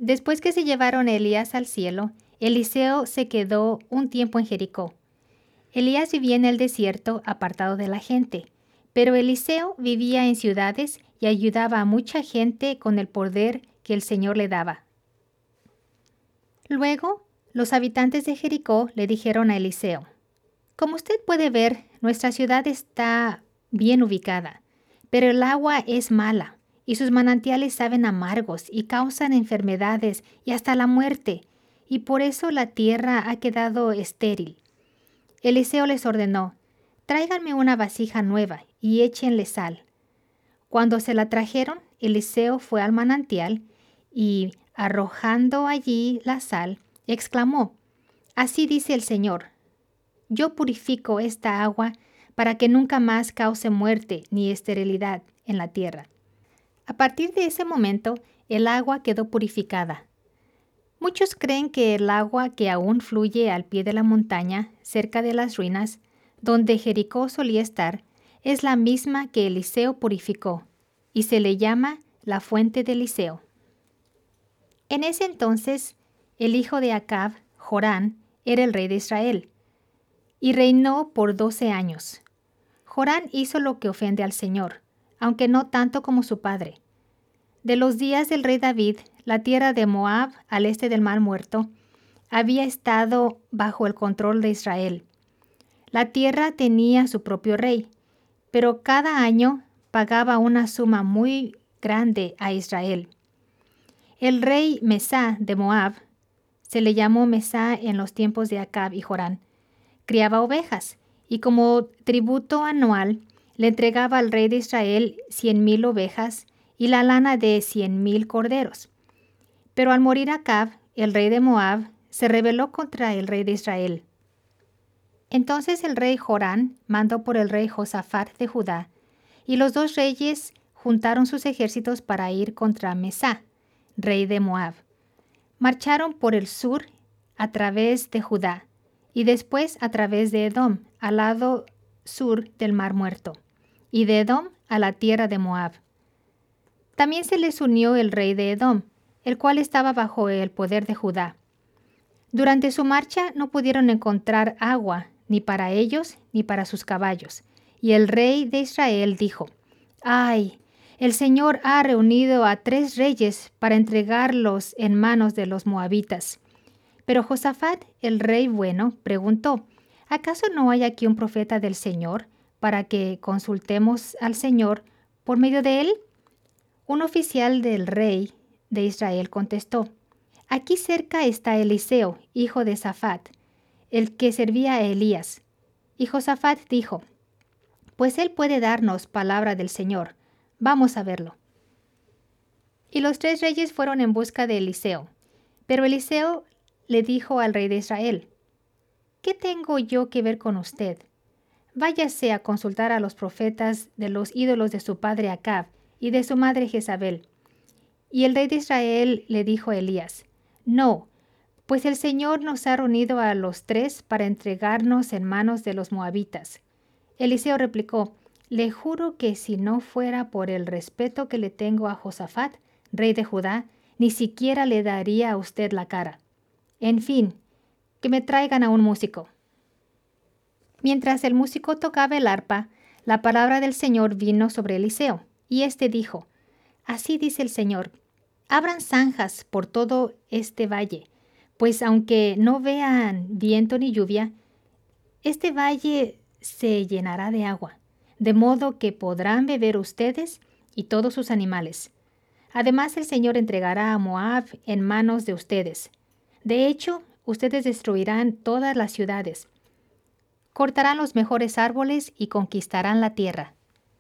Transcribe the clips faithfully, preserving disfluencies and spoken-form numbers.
Después que se llevaron a Elías al cielo, Eliseo se quedó un tiempo en Jericó. Elías vivía en el desierto, apartado de la gente, pero Eliseo vivía en ciudades y ayudaba a mucha gente con el poder que el Señor le daba. Luego, los habitantes de Jericó le dijeron a Eliseo: «Como usted puede ver, nuestra ciudad está bien ubicada, pero el agua es mala y sus manantiales saben amargos y causan enfermedades y hasta la muerte, y por eso la tierra ha quedado estéril». Eliseo les ordenó: «Tráiganme una vasija nueva y échenle sal». Cuando se la trajeron, Eliseo fue al manantial y, arrojando allí la sal, exclamó: «Así dice el Señor: yo purifico esta agua para que nunca más cause muerte ni esterilidad en la tierra». A partir de ese momento, el agua quedó purificada. Muchos creen que el agua que aún fluye al pie de la montaña, cerca de las ruinas, donde Jericó solía estar, es la misma que Eliseo purificó, y se le llama la fuente de Eliseo. En ese entonces, el hijo de Acab, Jorán, era el rey de Israel, y reinó por doce años. Jorán hizo lo que ofende al Señor, aunque no tanto como su padre. De los días del rey David, la tierra de Moab, al este del Mar Muerto, había estado bajo el control de Israel. La tierra tenía su propio rey, pero cada año pagaba una suma muy grande a Israel. El rey Mesá de Moab, se le llamó Mesá en los tiempos de Acab y Jorán, criaba ovejas, y como tributo anual le entregaba al rey de Israel cien mil ovejas y la lana de cien mil corderos. Pero al morir Acab, el rey de Moab, se rebeló contra el rey de Israel. Entonces el rey Jorán mandó por el rey Josafat de Judá, y los dos reyes juntaron sus ejércitos para ir contra Mesá, rey de Moab. Marcharon por el sur a través de Judá, y después a través de Edom, al lado sur del Mar Muerto, y de Edom a la tierra de Moab. También se les unió el rey de Edom, el cual estaba bajo el poder de Judá. Durante su marcha no pudieron encontrar agua, ni para ellos ni para sus caballos, y el rey de Israel dijo: «¡Ay! El Señor ha reunido a tres reyes para entregarlos en manos de los moabitas». Pero Josafat, el rey bueno, preguntó: «¿Acaso no hay aquí un profeta del Señor para que consultemos al Señor por medio de él?» Un oficial del rey de Israel contestó: «Aquí cerca está Eliseo, hijo de Safat, el que servía a Elías». Y Josafat dijo: «Pues él puede darnos palabra del Señor. Vamos a verlo». Y los tres reyes fueron en busca de Eliseo. Pero Eliseo le dijo al rey de Israel: «¿Qué tengo yo que ver con usted? Váyase a consultar a los profetas de los ídolos de su padre Acab y de su madre Jezabel». Y el rey de Israel le dijo a Elías: «No, pues el Señor nos ha reunido a los tres para entregarnos en manos de los moabitas». Eliseo replicó: «Le juro que si no fuera por el respeto que le tengo a Josafat, rey de Judá, ni siquiera le daría a usted la cara. En fin, que me traigan a un músico». Mientras el músico tocaba el arpa, la palabra del Señor vino sobre Eliseo, y éste dijo: «Así dice el Señor: abran zanjas por todo este valle, pues aunque no vean viento ni lluvia, este valle se llenará de agua, de modo que podrán beber ustedes y todos sus animales. Además, el Señor entregará a Moab en manos de ustedes. De hecho, ustedes destruirán todas las ciudades, cortarán los mejores árboles y conquistarán la tierra».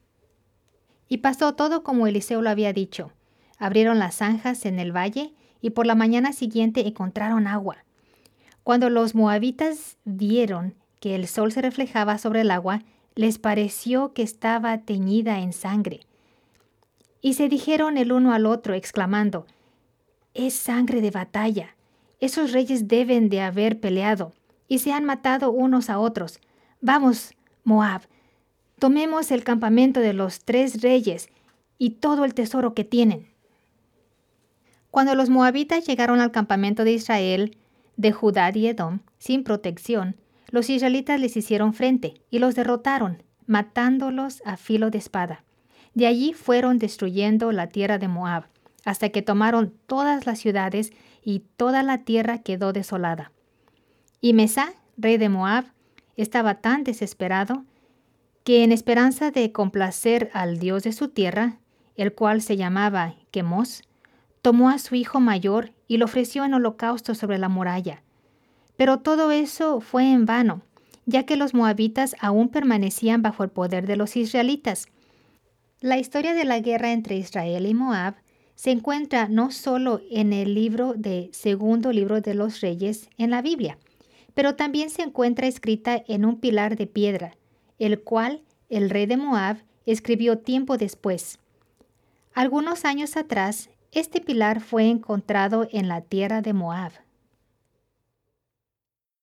Y pasó todo como Eliseo lo había dicho. Abrieron las zanjas en el valle y por la mañana siguiente encontraron agua. Cuando los moabitas vieron que el sol se reflejaba sobre el agua, les pareció que estaba teñida en sangre. Y se dijeron el uno al otro, exclamando: «Es sangre de batalla. Esos reyes deben de haber peleado y se han matado unos a otros. Vamos, Moab, tomemos el campamento de los tres reyes y todo el tesoro que tienen». Cuando los moabitas llegaron al campamento de Israel, de Judá y Edom, sin protección, los israelitas les hicieron frente y los derrotaron, matándolos a filo de espada. De allí fueron destruyendo la tierra de Moab, hasta que tomaron todas las ciudades y toda la tierra quedó desolada. Y Mesá, rey de Moab, estaba tan desesperado que en esperanza de complacer al dios de su tierra, el cual se llamaba Quemos, tomó a su hijo mayor y lo ofreció en holocausto sobre la muralla. Pero todo eso fue en vano, ya que los moabitas aún permanecían bajo el poder de los israelitas. La historia de la guerra entre Israel y Moab se encuentra no solo en el libro de Segundo Libro de los Reyes en la Biblia, pero también se encuentra escrita en un pilar de piedra, el cual el rey de Moab escribió tiempo después. Algunos años atrás, este pilar fue encontrado en la tierra de Moab.